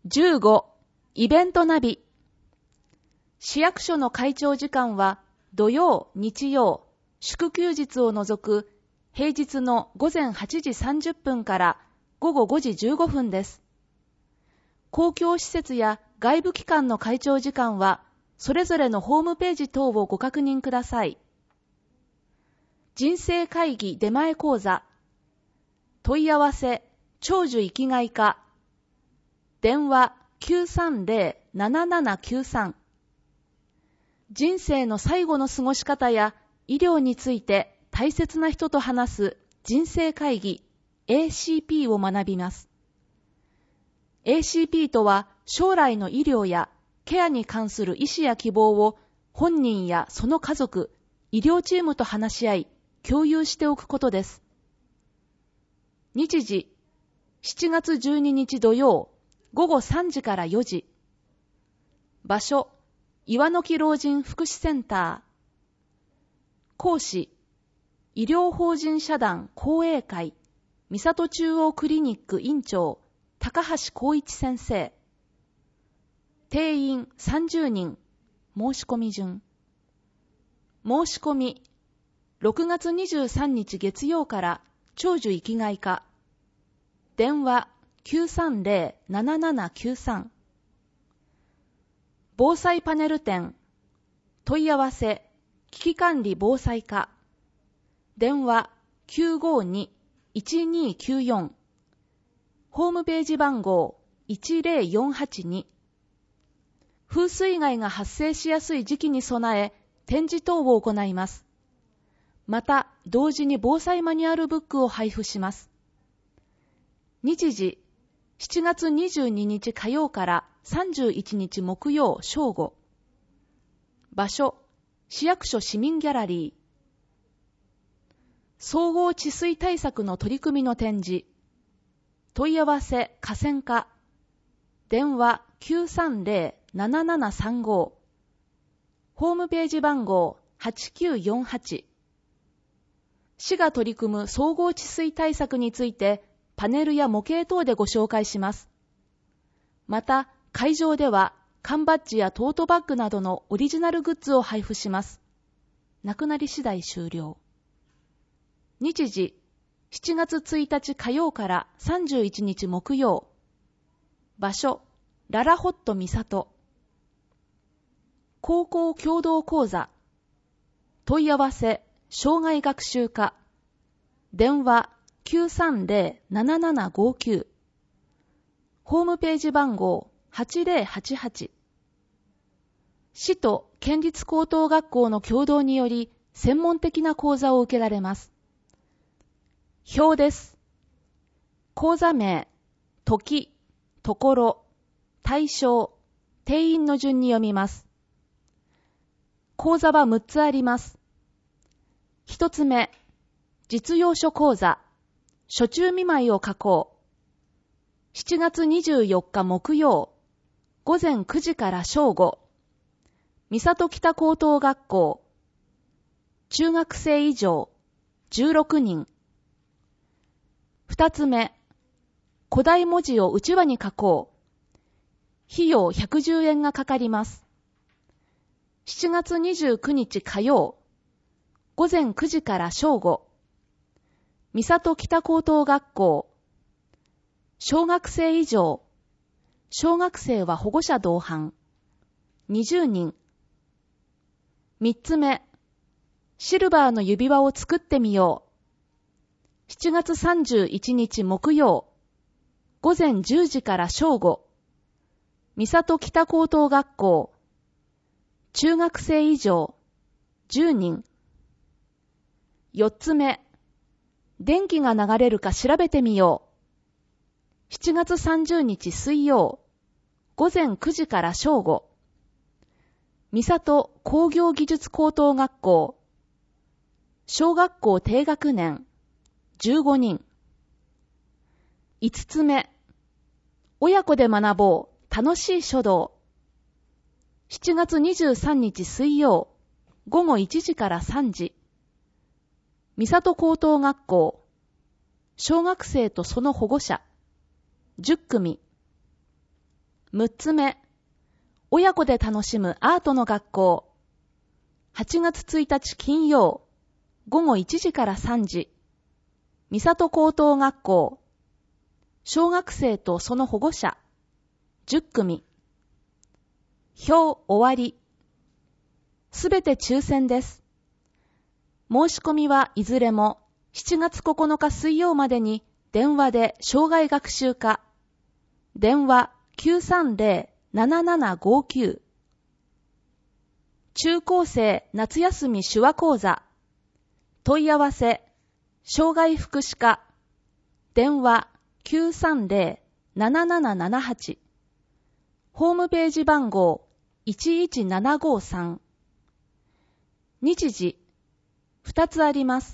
15、イベントナビ。市役所の開庁時間は土曜、日曜、祝休日を除く平日の午前8時30分から午後5時15分です。公共施設や外部機関の開庁時間はそれぞれのホームページ等をご確認ください。人生会議出前講座。問い合わせ、長寿生きがい課。電話 930-7793。人生の最後の過ごし方や医療について大切な人と話す人生会議 ACP を学びます。ACP とは将来の医療やケアに関する意思や希望を本人やその家族、医療チームと話し合い、共有しておくことです。日時、7月12日土曜、午後3時から4時。場所、岩の木老人福祉センター。講師、医療法人社団講演会、三郷中央クリニック院長、高橋光一先生。定員30人。申し込み順。申し込み、6月23日月曜から長寿生きがい課。電話 930-7793。防災パネル展。問い合わせ、危機管理防災課。電話 952-1294。ホームページ番号10482。風水害が発生しやすい時期に備え、展示等を行います。また、同時に防災マニュアルブックを配布します。日時、7月22日火曜から31日木曜正午。場所、市役所市民ギャラリー。総合治水対策の取り組みの展示。問い合わせ河川課。電話 930-7735。ホームページ番号8948。市が取り組む総合治水対策についてパネルや模型等でご紹介します。また、会場では缶バッジやトートバッグなどのオリジナルグッズを配布します。なくなり次第終了。日時、7月1日火曜から31日木曜。場所、ララホット三郷。高校共同講座。問い合わせ、障害学習課。電話 930-7759。ホームページ番号8088。市と県立高等学校の共同により専門的な講座を受けられます。表です。講座名、時、ところ、対象、定員の順に読みます。講座は6つあります。1つ目、実用書講座、暑中見舞いを書こう。7月24日木曜、午前9時から正午。三郷北高等学校。中学生以上、16人。2つ目、古代文字をうちわに書こう。費用110円がかかります。7月29日火曜、午前9時から正午。三郷北高等学校。小学生以上。小学生は保護者同伴。20人。3つ目。シルバーの指輪を作ってみよう。7月31日木曜。午前10時から正午。三郷北高等学校。中学生以上。10人。4つ目。電気が流れるか調べてみよう。7月30日水曜。午前9時から正午。三郷工業技術高等学校。小学校低学年。15人。5つ目。親子で学ぼう。楽しい書道。7月23日水曜。午後1時から3時。三郷高等学校。小学生とその保護者。10組。 6つ目、親子で楽しむアートの学校。8月1日金曜、午後1時から3時、三郷高等学校。小学生とその保護者、10組。表終わり。すべて抽選です。申し込みはいずれも7月9日水曜までに電話で生涯学習科。電話 930-7759。中高生夏休み手話講座。問い合わせ、生涯福祉課。電話 930-7778。ホームページ番号11753。日時、2つあります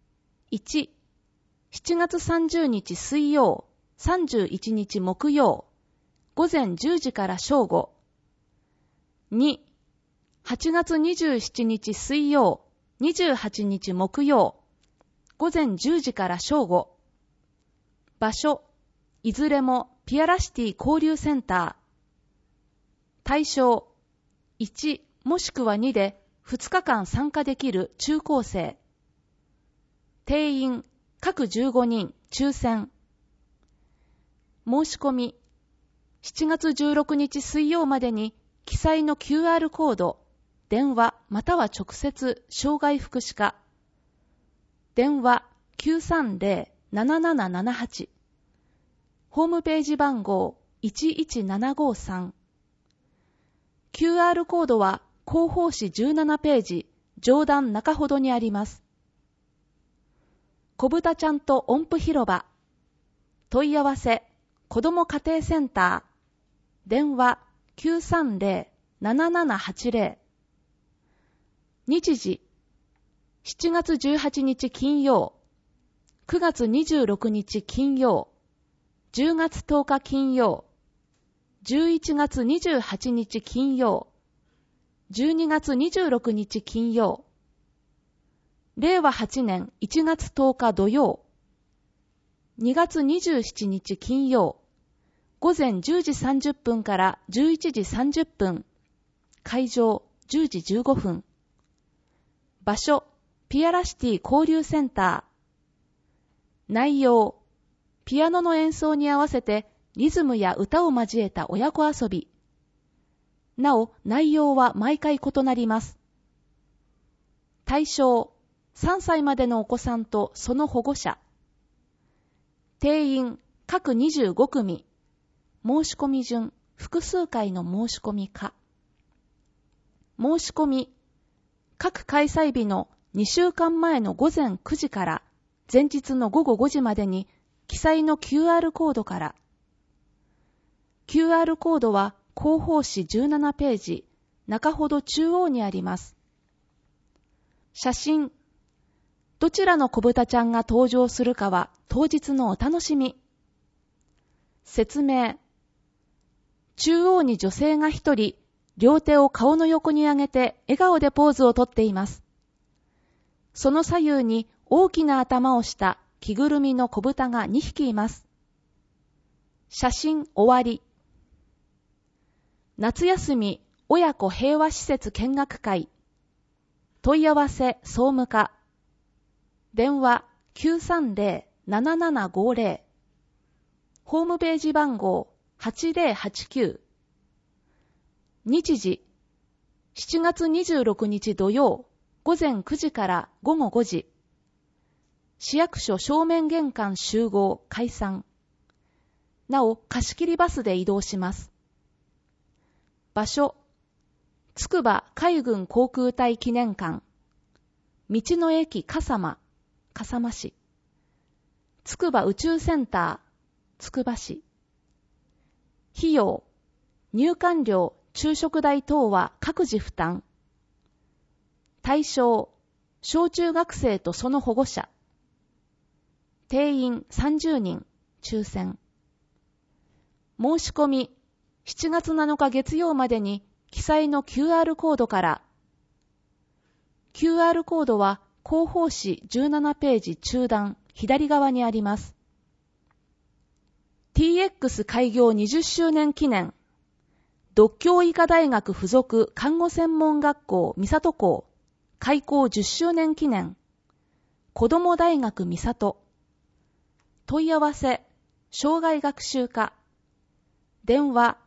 。1、7月30日水曜、31日木曜、午前10時から正午。2、8月27日水曜、28日木曜、午前10時から正午。場所、いずれもピアラシティ交流センター。対象、1もしくは2で2日間参加できる中高生。定員、各15人、抽選。申し込み、7月16日水曜までに記載の QR コード、電話または直接生涯福祉課。電話 930-7778。ホームページ番号11753。QR コードは広報誌17ページ上段中ほどにあります。小豚ちゃんと音符広場。問い合わせ、子ども家庭センター。電話 930-7780。日時、7月18日金曜、9月26日金曜、10月10日金曜、11月28日金曜、12月26日金曜、令和8年1月10日土曜、2月27日金曜、午前10時30分から11時30分、会場10時15分。場所、ピアラシティ交流センター。内容、ピアノの演奏に合わせてリズムや歌を交えた親子遊び。なお、内容は毎回異なります。対象、3歳までのお子さんとその保護者。定員、各25組。申し込み順、複数回の申し込み可。申し込み、各開催日の2週間前の午前9時から前日の午後5時までに記載の QR コードから。QR コードは広報誌17ページ中ほど中央にあります。写真。どちらの小豚ちゃんが登場するかは当日のお楽しみ。説明。中央に女性が一人、両手を顔の横に上げて笑顔でポーズをとっています。その左右に大きな頭をした着ぐるみの小豚が2匹います。写真終わり。夏休み親子平和施設見学会。問い合わせ総務課。電話 930-7750。ホームページ番号8089。日時、7月26日土曜、午前9時から午後5時。市役所正面玄関集合解散。なお、貸し切りバスで移動します。場所、つくば海軍航空隊記念館。道の駅笠間市。つくば宇宙センター、つくば市。費用、入館料、昼食代等は各自負担。対象、小中学生とその保護者。定員30人、抽選。申し込み、7月7日月曜までに記載の QR コードから。QR コードは広報誌17ページ中段左側にあります。TX 開業20周年記念獨協医科大学附属看護専門学校三郷校開校10周年記念子ども大学三郷問い合わせ障害学習課電話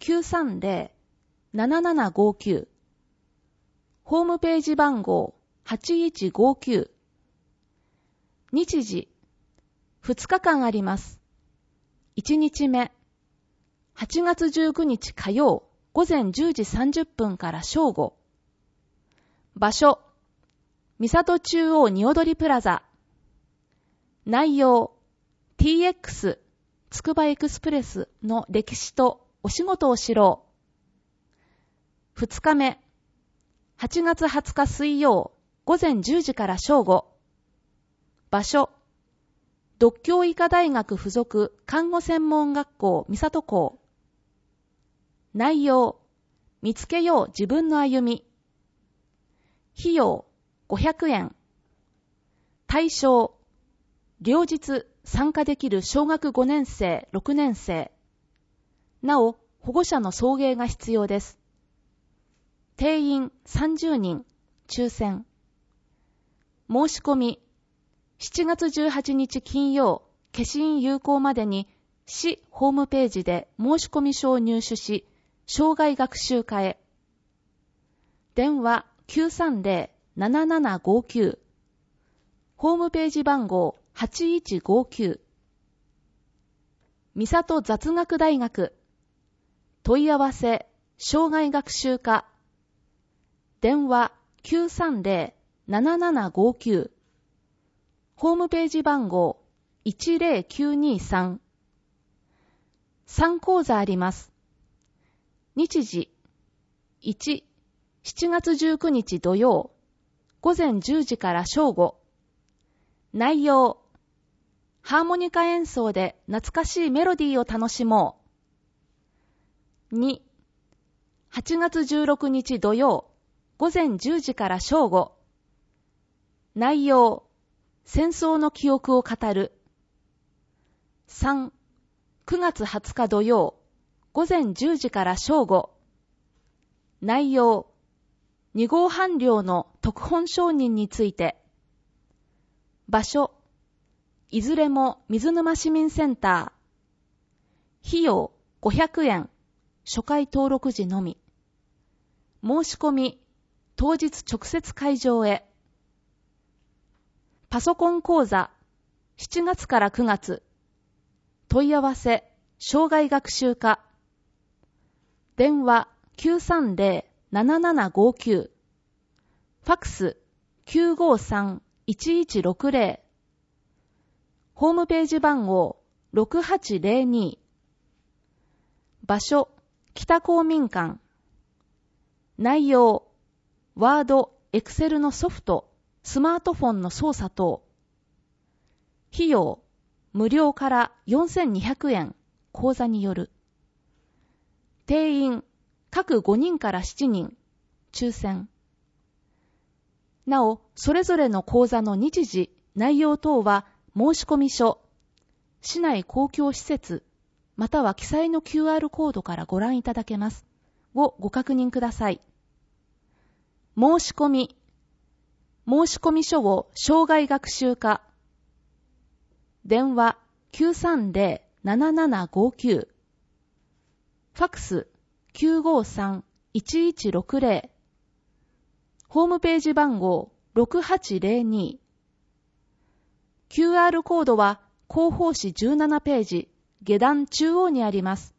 930-7759 ホームページ番号8159日時2日間あります。1日目8月19日火曜午前10時30分から正午。場所三郷中央におどりプラザ。内容 TX つくばエクスプレスの歴史とお仕事を知ろう。2日目8月20日水曜午前10時から正午。場所獨協医科大学附属看護専門学校三郷校。内容見つけよう自分の歩み。費用500円。対象両日参加できる小学5年生6年生。なお保護者の送迎が必要です。定員30人抽選。申し込み7月18日金曜消印有効までに市ホームページで申し込み書を入手し障害学習課へ。電話 930-7759 ホームページ番号8159三郷雑学大学問い合わせ障害学習課電話 930-7759 ホームページ番号10923 3講座あります。日時1、7月19日土曜午前10時から正午。内容ハーモニカ演奏で懐かしいメロディーを楽しもう。2、8月16日土曜午前10時から正午。内容戦争の記憶を語る。3、9月20日土曜午前10時から正午。内容2号半寮の特本承認について。場所いずれも水沼市民センター。費用500円。初回登録時のみ。申し込み当日直接会場へ。パソコン講座7月から9月。問い合わせ障害学習課電話 930-7759 ファックス 953-1160 ホームページ番号6802場所北公民館。内容ワード、エクセルのソフト、スマートフォンの操作等。費用無料から4200円。講座による。定員各5人から7人。抽選。なお、それぞれの講座の日時、内容等は申込書、市内公共施設、または記載の QR コードからご覧いただけます。をご確認ください。申込書を障害学習課電話 930-7759 ファックス 953-1160 ホームページ番号6802 QR コードは広報誌17ページ下段中央にあります。